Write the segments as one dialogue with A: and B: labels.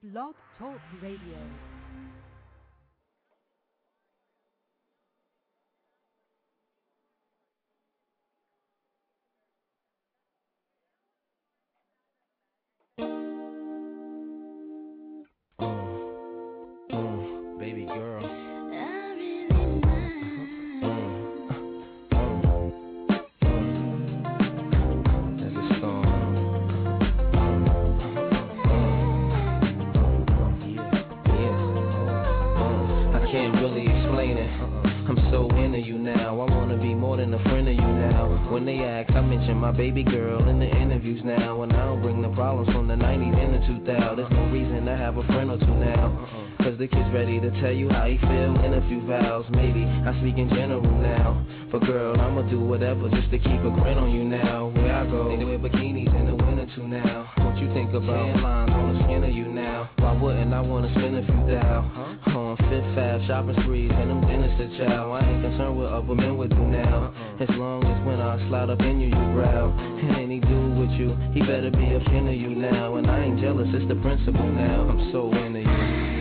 A: Blog Talk Radio.
B: Baby girl. Can't really explain it. I'm so into you now. I wanna be more than a friend of you now. When they ask, I mention my baby girl in the interviews now. And I don't bring the problems from the 90s and the 2000s. There's no reason to have a friend or two now. Cause the kid's ready to tell you how he feel in a few vows. Maybe I speak in general now. But girl, I'ma do whatever just to keep a grin on you now. Where I go, they wear bikinis in the winter too now. What you think about lines on the skin of you now? Why wouldn't I wanna spend a few thou? On Fifth Ave, shopping sprees, and them dinners to chow. I ain't concerned what other men would do now. As long as when I slide up in you, you growl. And any dude with you, he better be a kin of you now. And I ain't jealous, it's the principle now. I'm so into you.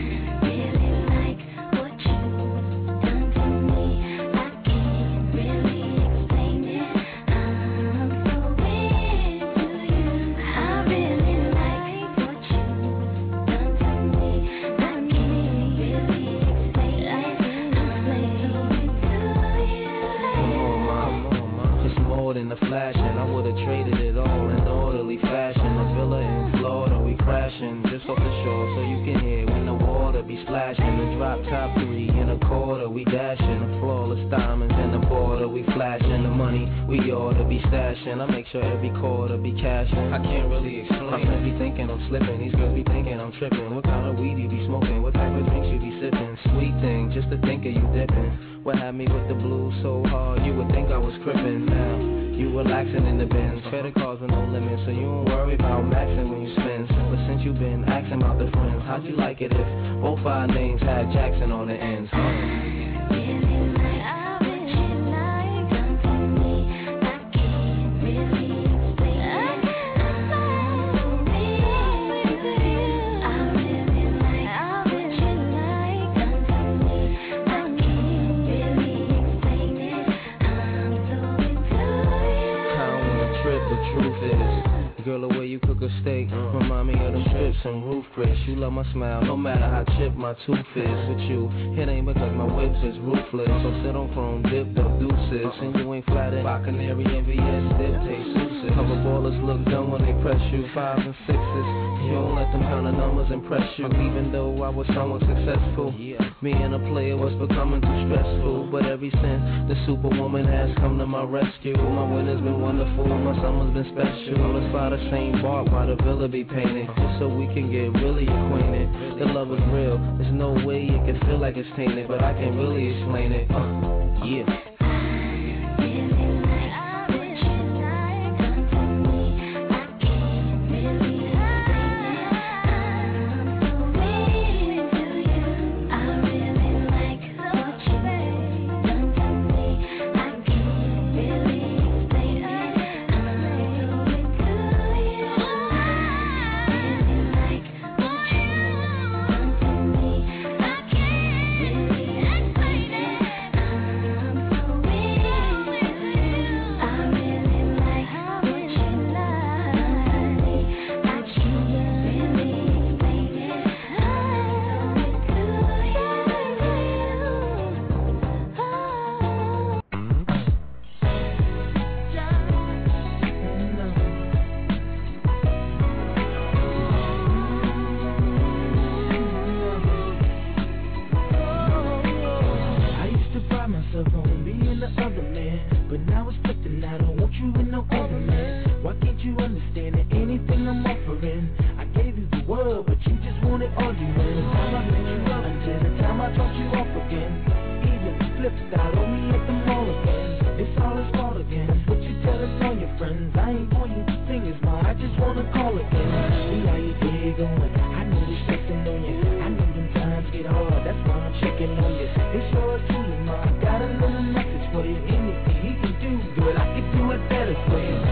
B: Flashing, I would've traded it all in orderly fashion. A villa in Florida, we crashing just off the shore, so you can hear when the water be splashing. The drop top 3 in a quarter, we dashing. The flawless diamonds in the border, we flashing. The money we ought to be stashing. I make sure every quarter be cashing. I can't really explain. My friends be thinking I'm slipping, these girls be thinking I'm tripping. What kind of weed you be smoking? What type of drinks you be sipping? Sweet thing, just to think of you dipping. What had me with the blues so hard, you would think I was crippin'. Now you relaxing in the bins, credit cards with no limits, so you don't worry about maxing when you spend. But since you been asking about the friends, how'd you like it if both our names had Jackson on the ends? Girl, the way you cook a steak remind me of them strips and roof bricks. You love my smile, no matter how chipped my tooth is. With you, it ain't because my whips is ruthless. So sit on chrome, dipped up deuces. And you ain't flattered by Canary and VS, dip, taste souses. Cover ballers look dumb when they press you. 5s and 6s, you don't let them kind of numbers impress you. Even though I was somewhat successful, being a player was becoming too stressful. But ever since the superwoman has come to my rescue, my winter's been wonderful, my summer's been special. Let's fly the same bark while the villa be painted, just so we can get really acquainted. The love is real, there's no way it can feel like it's tainted, but I can't really explain it. Yeah.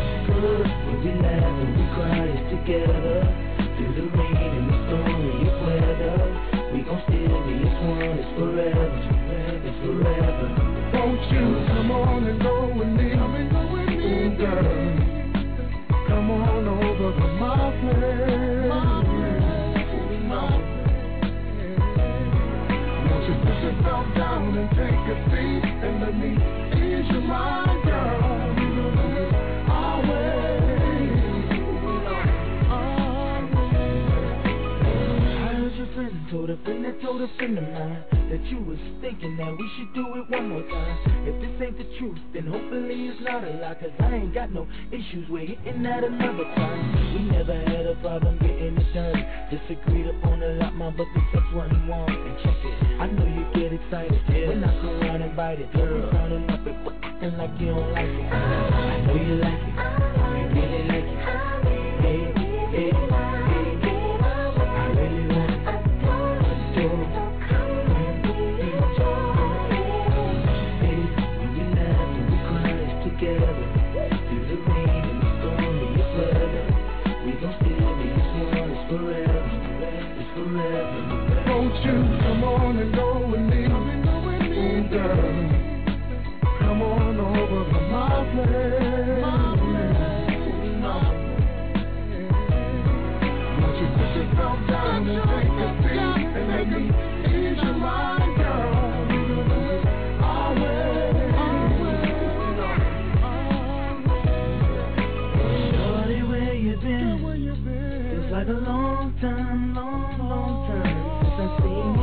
B: together through the rain and the storm. You
C: take a seat and let me ease your mind, girl.
D: Told a friend that told a friend of mine that you was thinking that we should do it one more time. If this ain't the truth, then hopefully it's not a lie, cause I ain't got no issues with hitting that another time. We never had a problem getting it done. Disagreed upon a lot, but the sex wasn't warm. And check it, I know you get excited when I come around and bite it. Don't be frowning up and acting like you don't like it. I know you like it, you really like it. Hey, hey, hey.
C: Won't you come on and go with me, ooh, girl. Come on over to my place. Won't you put yourself down and take a seat and let me ease your mind, girl.
D: Shorty, where you been? Feels like a long time, long time since I've seen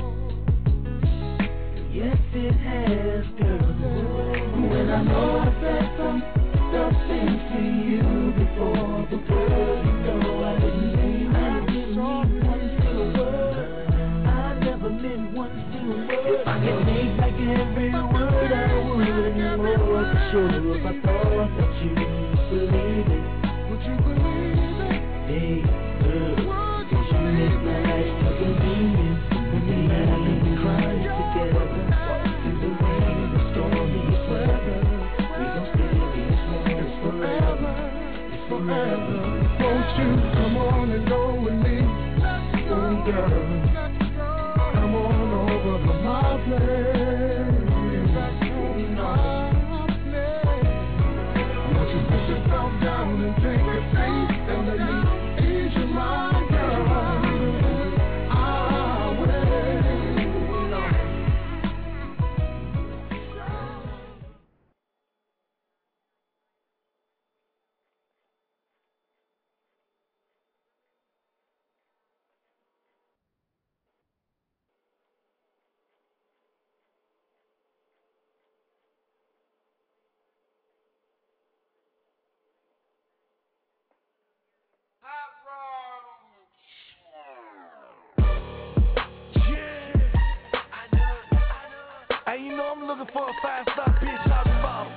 D: you. Yes, it has, girl. When I know I've said some tough things to you before, but girl, you know I didn't mean one single word. I never meant one single word. If I can take back every word I would, and more for sure. If I thought that you believe it, would you believe it? Hey, girl, cause you make my life so convenient. When we laugh and we cry together, through the rain and the stormy weather, we gon' stay these moments forever. It's forever.
C: Won't you come on and go with me, ooh, girl. Come on over to my place. Won't you put yourself down and take a seat and let me ease your mind, girl. I will.
D: Hey, you know I'm looking for a 5-star bitch out the bottom.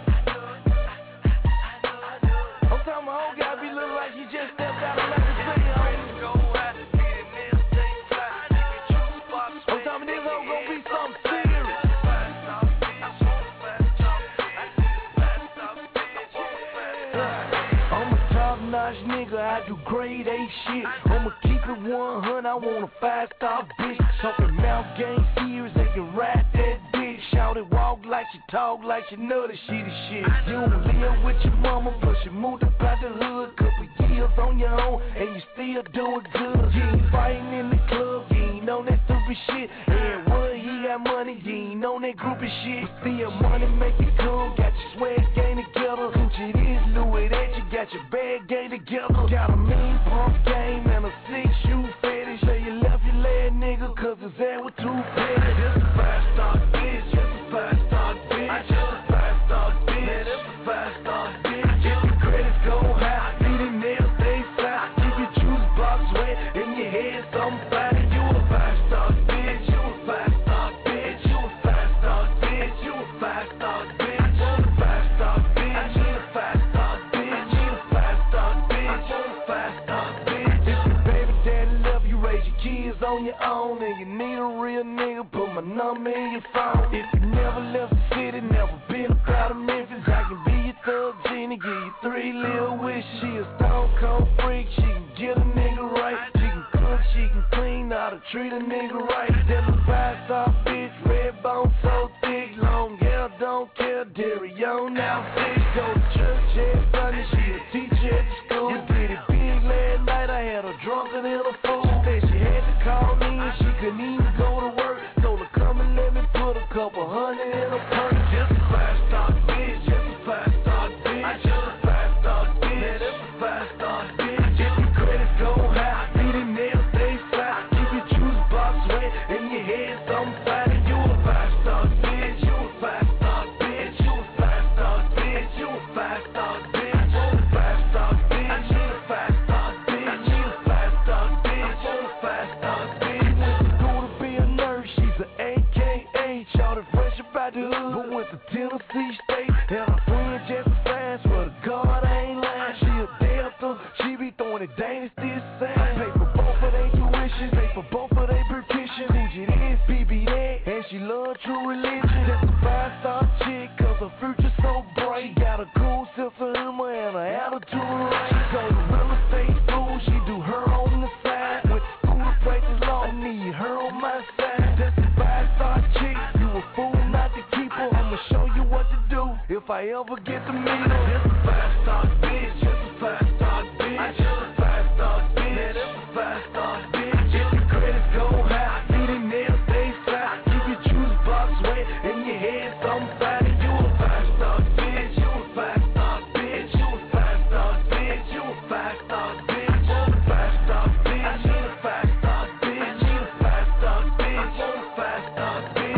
D: I'm talking my whole guy be looking like he just stepped out of Lakers City. I'm talking this hoe gon' be something serious. I'm a top-notch nigga, I do grade A shit. I'ma keep it 100, I want a 5-star bitch. Talking mouth game serious, they can ride that bitch. Shout it, walk like she talk like she know that she the shit. You don't live with your mama, but you moved up out the hood. Couple years on your own, and you still doing good. You ain't fighting in the club, you ain't on that stupid shit. And what, he got money, you ain't on that groupie shit. Still money make it come, got your swag game together. Gucci this, Louis that, you got your bag game together. Got a mean pump game and a 6-shoe fetish. Say you left your leg, nigga, cause his ass was too petty. Just a 5-star bitch, just a 5-star bitch. I just a 5-star bitch, man, that's a 5-star bitch. If your credits go high, see the nails stay fly. Keep your juice box wet, in your head somebody. You a 5-star bitch, you a 5-star bitch, you a 5-star bitch, you a 5-star bitch. I want a 5-star bitch, I need a 5-star bitch, I need a 5-star bitch, I want a 5-star bitch. If your baby daddy love you, raise your kids on your own, and you need a real nigga, put my number in your phone. If you never left the city, never been out of Memphis, I can be your thug genie, give you 3 little wishes. She a stone cold freak, she can get a nigga right. She can cook, she can clean, how to treat a nigga right. That's a 5-star bitch, red bone so thick, long hair, don't care, dairy on outfit. Go to church every Sunday, she a teacher at the school. You did it big last night, I had her drunker than a fool. Said she had to call me and she couldn't even go to work. Told her come and let me put her couple hundred in a purse. Just a five-star bitch, just a five-star bitch. I just a five-star bitch, man, that's a five-star bitch. If your credit go high, see them nails stay fly. Keep your juice box wet and your head something fine. And you a five-star bitch, you a five-star bitch, you a five-star bitch, you a five-star bitch, you a five-star bitch. I need a five-star bitch, I need a five-star bitch, you a five-star bitch. Went to school to be a nurse, she's an AKA. Shouted fresh about the hood, but went to Tennessee State. And her friend just as fast, but God I ain't lying. She a Delta, she be throwing it dynasty the same. I pay for both of they tuition, pay for both of they beautician. Gucci this, BB that, and she love true religion. Just a five-star chick, cause her future so bright. Got a cool sense of humor and her attitude right. She go to real estate school, she do her on the side. With school to practice law, I need her on my side. Just a five-star chick, you a fool not to keep her. I'ma show you what to do if I ever get to meet her. Just a five-star bitch, just a five-star bitch. I just a five-star bitch, man, that's a five-star bitch. If your credit go high, see them nails stay fly. Keep your juice box wet and your head something fine. And you a five-star bitch, you a five-star bitch, you a five-star bitch, you a five-star bitch, you a five-star bitch. I need a five-star bitch, I need a five-star bitch, you a five-star bitch.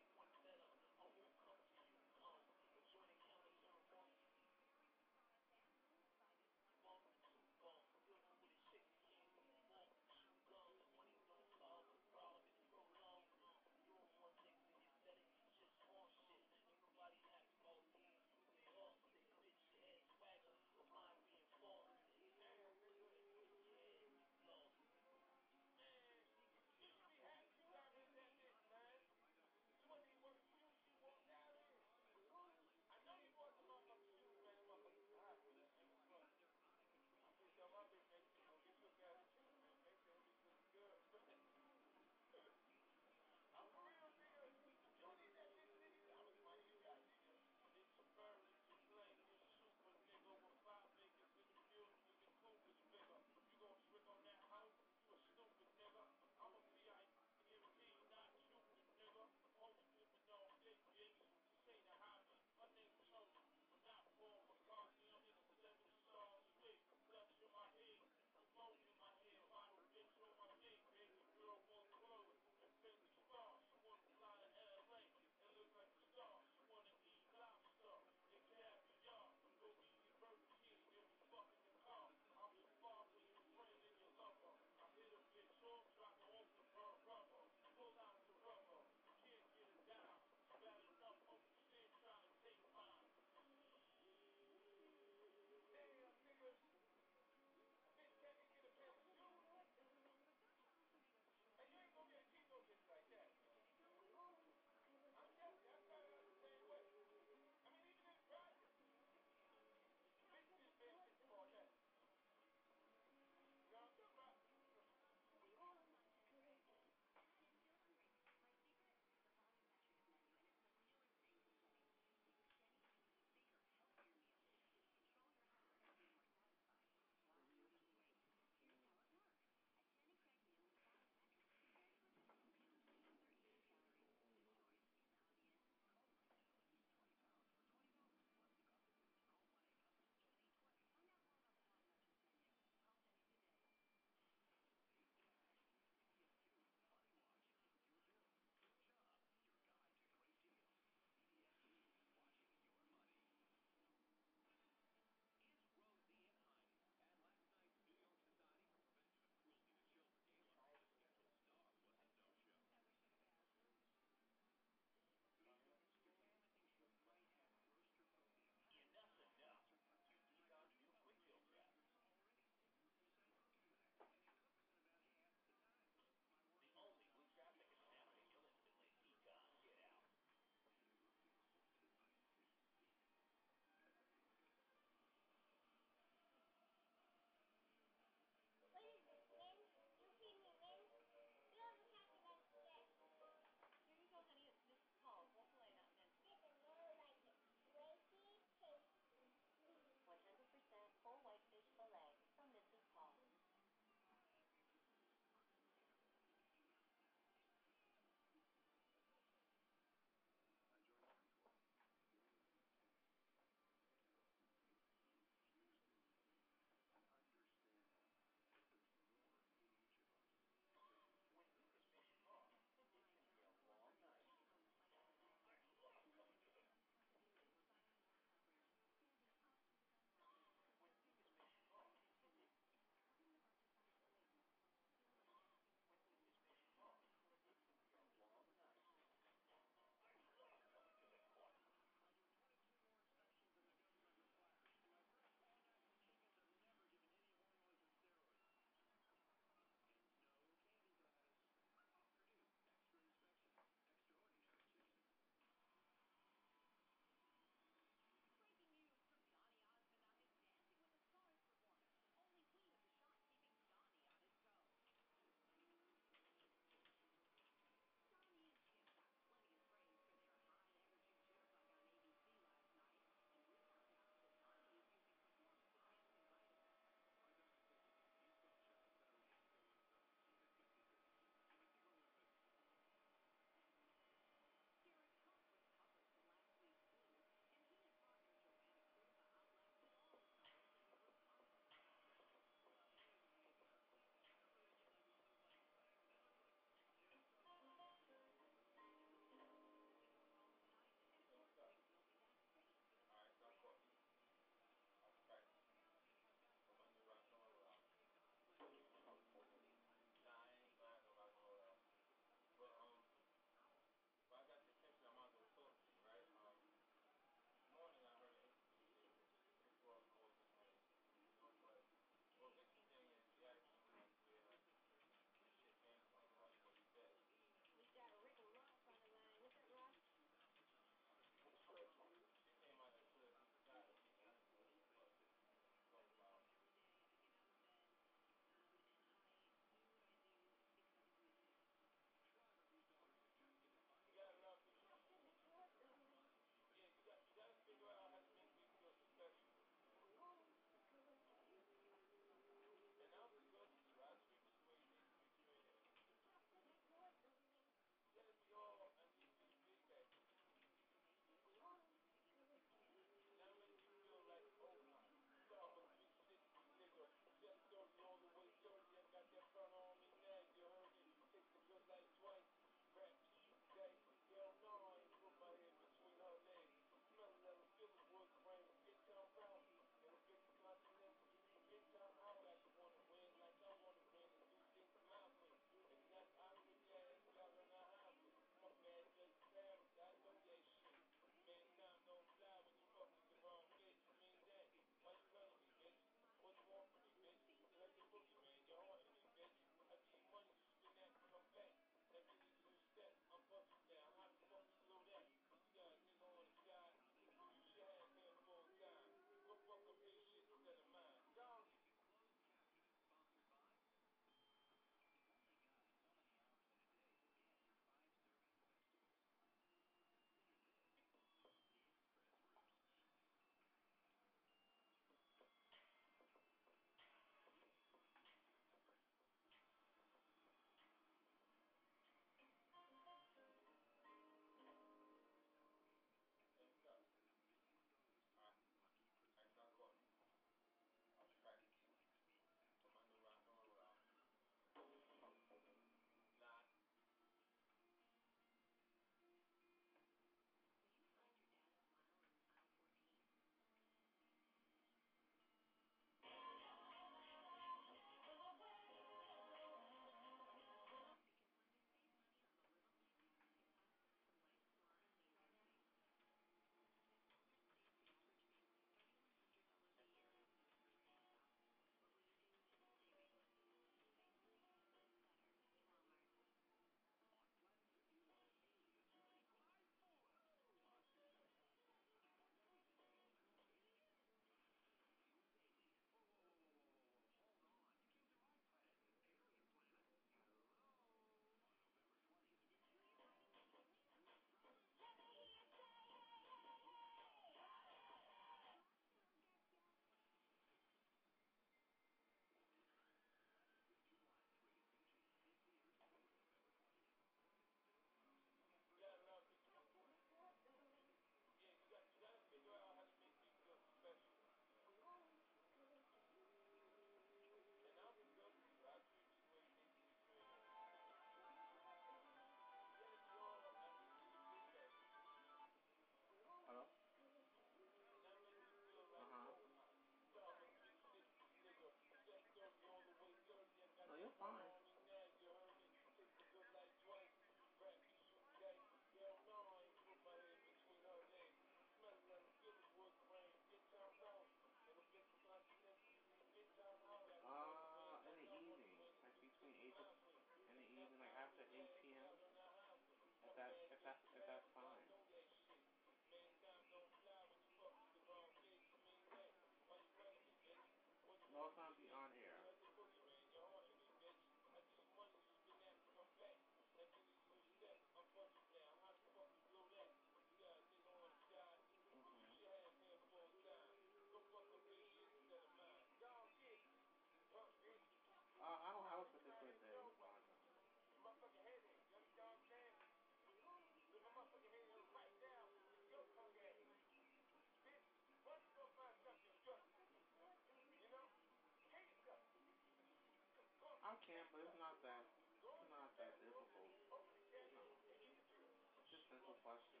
E: can, but it's not that difficult. No. It's just simple questions.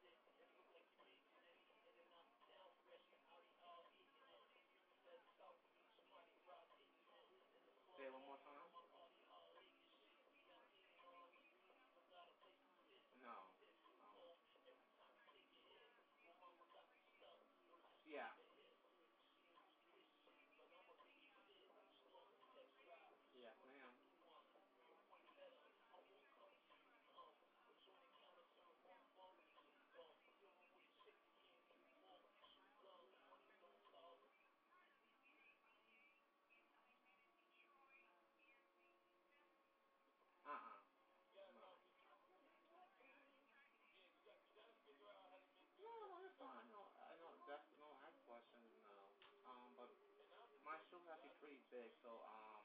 E: Say it one more time. No. Yeah. Yes, ma'am. No. No, it's fine. No, I know that's no ask questions. No. But my shoes have to be pretty big, so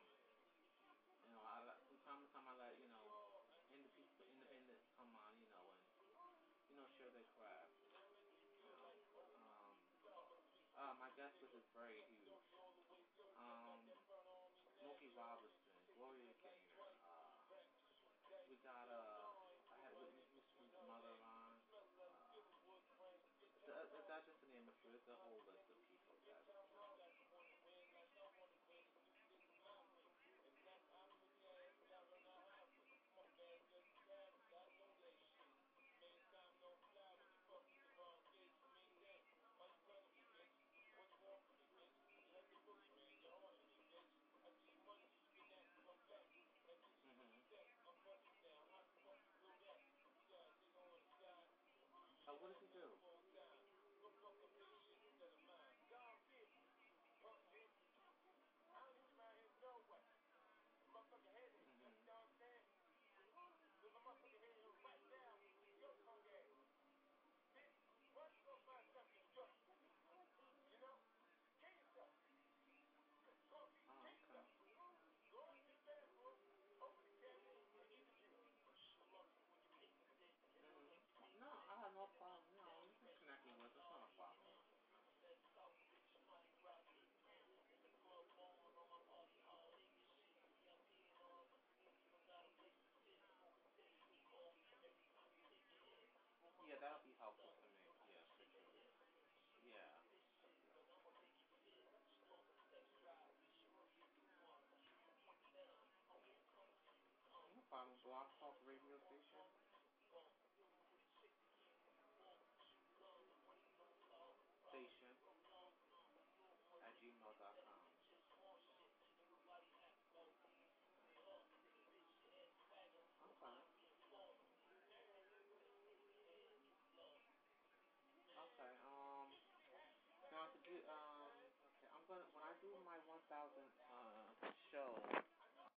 E: from time to time I let independent come on, and share their craft. My guest list is very huge. Smokey Robinson, Gloria Gaynor. We got